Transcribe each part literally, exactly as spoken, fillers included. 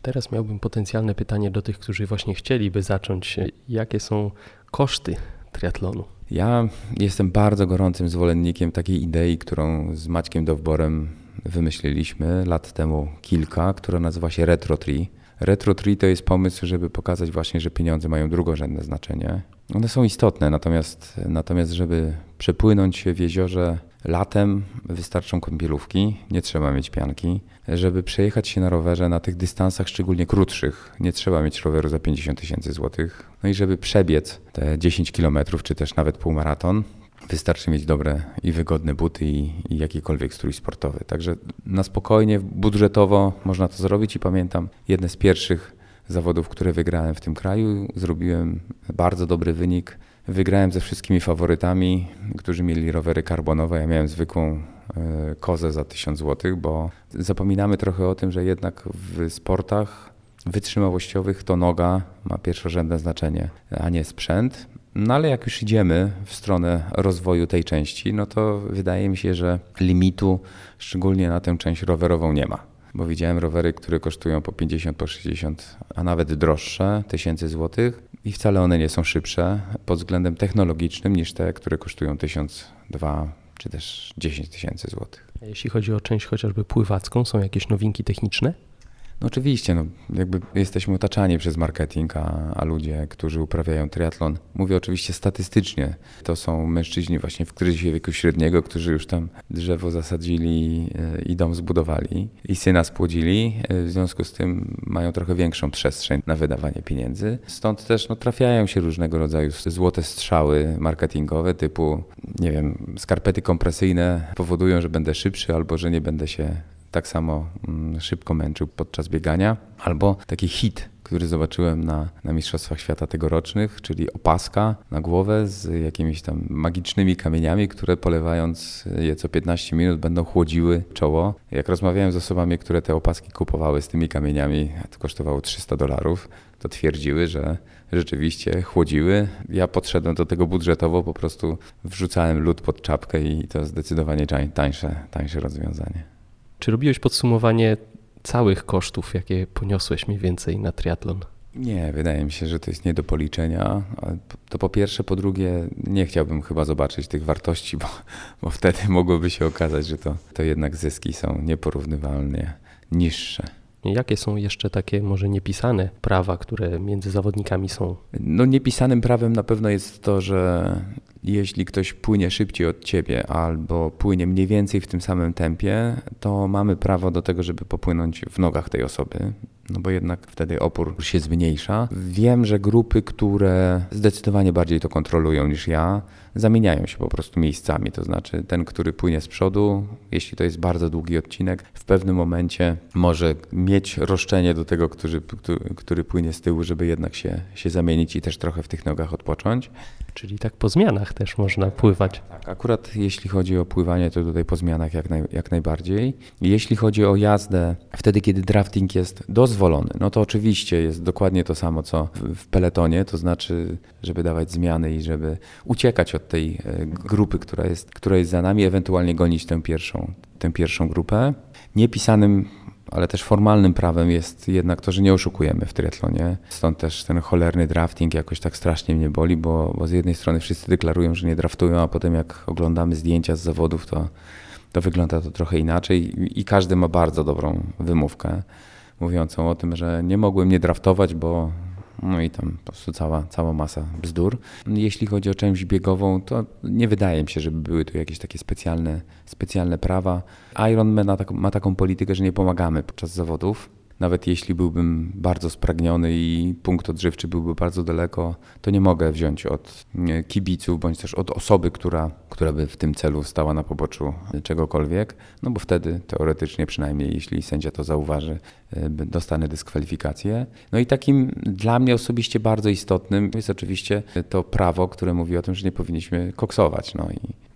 Teraz miałbym potencjalne pytanie do tych, którzy właśnie chcieliby zacząć. Jakie są koszty triatlonu? Ja jestem bardzo gorącym zwolennikiem takiej idei, którą z Maćkiem Dowborem wymyśliliśmy lat temu kilka, która nazywa się Retro Tri. Retro Tri to jest pomysł, żeby pokazać właśnie, że pieniądze mają drugorzędne znaczenie. One są istotne, natomiast, natomiast żeby przepłynąć się w jeziorze latem, wystarczą kąpielówki, nie trzeba mieć pianki. Żeby przejechać się na rowerze na tych dystansach, szczególnie krótszych, nie trzeba mieć roweru za pięćdziesiąt tysięcy złotych. No i żeby przebiec te dziesięć kilometrów, czy też nawet półmaraton, wystarczy mieć dobre i wygodne buty i, i jakikolwiek strój sportowy. Także na spokojnie, budżetowo można to zrobić i pamiętam jedne z pierwszych zawodów, które wygrałem w tym kraju. Zrobiłem bardzo dobry wynik. Wygrałem ze wszystkimi faworytami, którzy mieli rowery karbonowe. Ja miałem zwykłą y, kozę za tysiąc złotych, bo zapominamy trochę o tym, że jednak w sportach wytrzymałościowych to noga ma pierwszorzędne znaczenie, a nie sprzęt. No ale jak już idziemy w stronę rozwoju tej części, no to wydaje mi się, że limitu szczególnie na tę część rowerową nie ma. Bo widziałem rowery, które kosztują po pięćdziesiąt, po sześćdziesiąt, a nawet droższe tysięcy złotych i wcale one nie są szybsze pod względem technologicznym niż te, które kosztują tysiąc, dwa czy też dziesięć tysięcy złotych. A jeśli chodzi o część chociażby pływacką, są jakieś nowinki techniczne? No oczywiście, no jakby jesteśmy otaczani przez marketing, a, a ludzie, którzy uprawiają triatlon, mówię oczywiście statystycznie, to są mężczyźni właśnie w kryzysie wieku średniego, którzy już tam drzewo zasadzili i dom zbudowali i syna spłodzili, w związku z tym mają trochę większą przestrzeń na wydawanie pieniędzy. Stąd też no, trafiają się różnego rodzaju złote strzały marketingowe typu, nie wiem, skarpety kompresyjne powodują, że będę szybszy albo że nie będę się tak samo szybko męczył podczas biegania. Albo taki hit, który zobaczyłem na, na Mistrzostwach Świata tegorocznych, czyli opaska na głowę z jakimiś tam magicznymi kamieniami, które polewając je co piętnaście minut będą chłodziły czoło. Jak rozmawiałem z osobami, które te opaski kupowały z tymi kamieniami, to kosztowało trzysta dolarów, to twierdziły, że rzeczywiście chłodziły. Ja podszedłem do tego budżetowo, po prostu wrzucałem lód pod czapkę i to zdecydowanie tańsze, tańsze rozwiązanie. Czy robiłeś podsumowanie całych kosztów, jakie poniosłeś mniej więcej na triatlon? Nie, wydaje mi się, że to jest nie do policzenia. To po pierwsze, po drugie nie chciałbym chyba zobaczyć tych wartości, bo, bo wtedy mogłoby się okazać, że to, to jednak zyski są nieporównywalnie niższe. Jakie są jeszcze takie może niepisane prawa, które między zawodnikami są? No niepisanym prawem na pewno jest to, że jeśli ktoś płynie szybciej od ciebie albo płynie mniej więcej w tym samym tempie, to mamy prawo do tego, żeby popłynąć w nogach tej osoby, no bo jednak wtedy opór się zmniejsza. Wiem, że grupy, które zdecydowanie bardziej to kontrolują niż ja, zamieniają się po prostu miejscami, to znaczy ten, który płynie z przodu, jeśli to jest bardzo długi odcinek, w pewnym momencie może mieć roszczenie do tego, który, który, który płynie z tyłu, żeby jednak się, się zamienić i też trochę w tych nogach odpocząć. Czyli tak po zmianach też można pływać. Tak, akurat jeśli chodzi o pływanie, to tutaj po zmianach jak, naj, jak najbardziej. Jeśli chodzi o jazdę, wtedy kiedy drafting jest dozwolony, no to oczywiście jest dokładnie to samo, co w, w peletonie, to znaczy, żeby dawać zmiany i żeby uciekać od tej grupy, która jest, która jest za nami, ewentualnie gonić tę pierwszą, tę pierwszą grupę. Niepisanym, ale też formalnym prawem jest jednak to, że nie oszukujemy w triatlonie. Stąd też ten cholerny drafting jakoś tak strasznie mnie boli, bo, bo z jednej strony wszyscy deklarują, że nie draftują, a potem jak oglądamy zdjęcia z zawodów, to, to wygląda to trochę inaczej i, i każdy ma bardzo dobrą wymówkę mówiącą o tym, że nie mogłem nie draftować, bo no i tam po prostu cała, cała masa bzdur. Jeśli chodzi o część biegową, to nie wydaje mi się, żeby były tu jakieś takie specjalne, specjalne prawa. Ironman ma, tak, ma taką politykę, że nie pomagamy podczas zawodów. Nawet jeśli byłbym bardzo spragniony i punkt odżywczy byłby bardzo daleko, to nie mogę wziąć od kibiców bądź też od osoby, która, która by w tym celu stała na poboczu czegokolwiek, no bo wtedy teoretycznie przynajmniej, jeśli sędzia to zauważy, dostanę dyskwalifikację. No i takim dla mnie osobiście bardzo istotnym jest oczywiście to prawo, które mówi o tym, że nie powinniśmy koksować. No i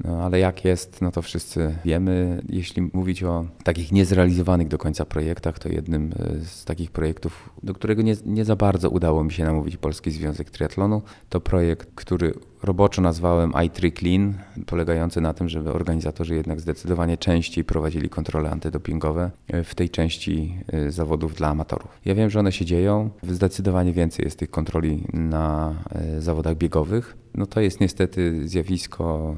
No ale jak jest, no to wszyscy wiemy. Jeśli mówić o takich niezrealizowanych do końca projektach, to jednym z takich projektów, do którego nie, nie za bardzo udało mi się namówić Polski Związek Triathlonu, to projekt, który roboczo nazwałem I trzy Clean, polegający na tym, żeby organizatorzy jednak zdecydowanie częściej prowadzili kontrole antydopingowe w tej części zawodów dla amatorów. Ja wiem, że one się dzieją, zdecydowanie więcej jest tych kontroli na zawodach biegowych. No to jest niestety zjawisko,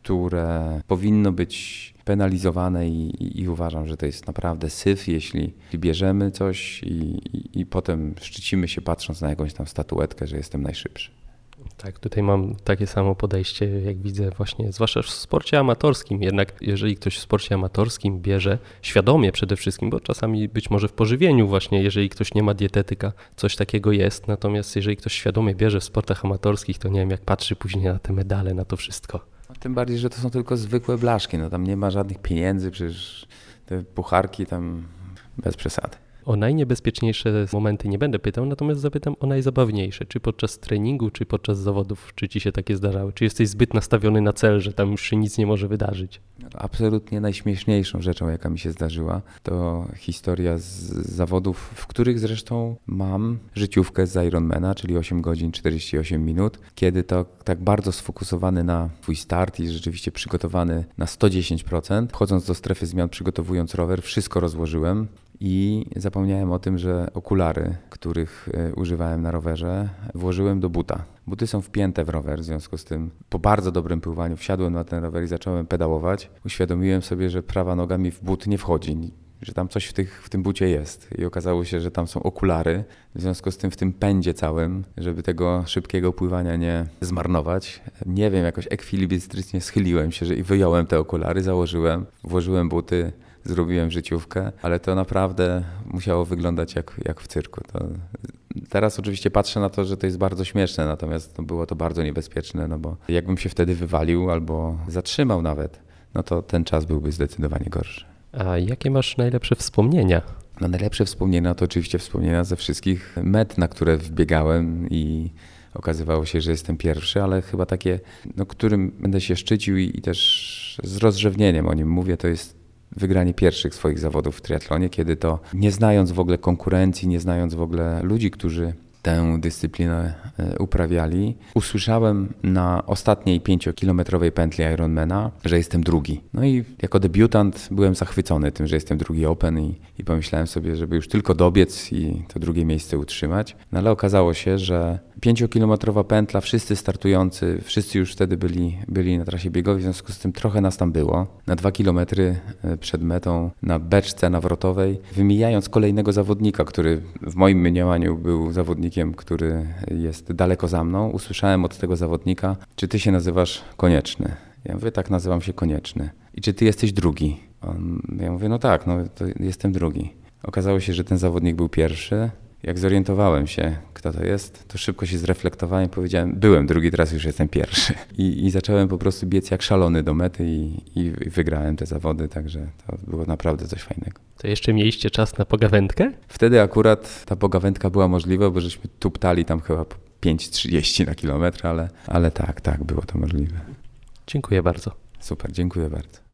które powinno być penalizowane i, i, i uważam, że to jest naprawdę syf, jeśli bierzemy coś i, i, i potem szczycimy się patrząc na jakąś tam statuetkę, że jestem najszybszy. Tak, tutaj mam takie samo podejście, jak widzę właśnie, zwłaszcza w sporcie amatorskim. Jednak jeżeli ktoś w sporcie amatorskim bierze świadomie przede wszystkim, bo czasami być może w pożywieniu właśnie, jeżeli ktoś nie ma dietetyka, coś takiego jest. Natomiast jeżeli ktoś świadomie bierze w sportach amatorskich, to nie wiem, jak patrzy później na te medale, na to wszystko. Tym bardziej, że to są tylko zwykłe blaszki, no tam nie ma żadnych pieniędzy, przecież te pucharki tam bez przesady. O najniebezpieczniejsze momenty nie będę pytał, natomiast zapytam o najzabawniejsze. Czy podczas treningu, czy podczas zawodów, czy ci się takie zdarzały? Czy jesteś zbyt nastawiony na cel, że tam już się nic nie może wydarzyć? Absolutnie najśmieszniejszą rzeczą, jaka mi się zdarzyła, to historia z zawodów, w których zresztą mam życiówkę z Ironmana, czyli osiem godzin czterdzieści osiem minut, kiedy to tak bardzo sfokusowany na twój start i rzeczywiście przygotowany na sto dziesięć procent, wchodząc do strefy zmian, przygotowując rower, wszystko rozłożyłem. I zapomniałem o tym, że okulary, których używałem na rowerze, włożyłem do buta. Buty są wpięte w rower, w związku z tym po bardzo dobrym pływaniu wsiadłem na ten rower i zacząłem pedałować. Uświadomiłem sobie, że prawa noga mi w but nie wchodzi, że tam coś w, tych, w tym bucie jest. I okazało się, że tam są okulary. W związku z tym w tym pędzie całym, żeby tego szybkiego pływania nie zmarnować, nie wiem, jakoś ekwilibrystycznie schyliłem się że i wyjąłem te okulary, założyłem, włożyłem buty, zrobiłem życiówkę, ale to naprawdę musiało wyglądać jak, jak w cyrku. To teraz oczywiście patrzę na to, że to jest bardzo śmieszne, natomiast no było to bardzo niebezpieczne, no bo jakbym się wtedy wywalił albo zatrzymał nawet, no to ten czas byłby zdecydowanie gorszy. A jakie masz najlepsze wspomnienia? No najlepsze wspomnienia to oczywiście wspomnienia ze wszystkich met, na które wbiegałem i okazywało się, że jestem pierwszy, ale chyba takie, no, którym będę się szczycił i, i też z rozrzewnieniem o nim mówię, to jest wygranie pierwszych swoich zawodów w triatlonie, kiedy to nie znając w ogóle konkurencji, nie znając w ogóle ludzi, którzy tę dyscyplinę uprawiali, usłyszałem na ostatniej pięciokilometrowej pętli Ironmana, że jestem drugi. No i jako debiutant byłem zachwycony tym, że jestem drugi open i, i pomyślałem sobie, żeby już tylko dobiec i to drugie miejsce utrzymać. No ale okazało się, że pięciokilometrowa pętla, wszyscy startujący, wszyscy już wtedy byli, byli na trasie biegowej, w związku z tym trochę nas tam było. Na dwa kilometry przed metą, na beczce nawrotowej, wymijając kolejnego zawodnika, który w moim mniemaniu był zawodnikiem, który jest daleko za mną, usłyszałem od tego zawodnika, czy ty się nazywasz Konieczny? Ja mówię, tak, nazywam się Konieczny. I czy ty jesteś drugi? On, ja mówię, no tak, no to jestem drugi. Okazało się, że ten zawodnik był pierwszy. Jak zorientowałem się, kto to jest, to szybko się zreflektowałem i powiedziałem, byłem drugi, teraz już jestem pierwszy. I, i zacząłem po prostu biec jak szalony do mety i, i wygrałem te zawody, także to było naprawdę coś fajnego. To jeszcze mieliście czas na pogawędkę? Wtedy akurat ta pogawędka była możliwa, bo żeśmy tuptali tam chyba pięć trzydzieści na kilometr, ale, ale tak, tak, było to możliwe. Dziękuję bardzo. Super, dziękuję bardzo.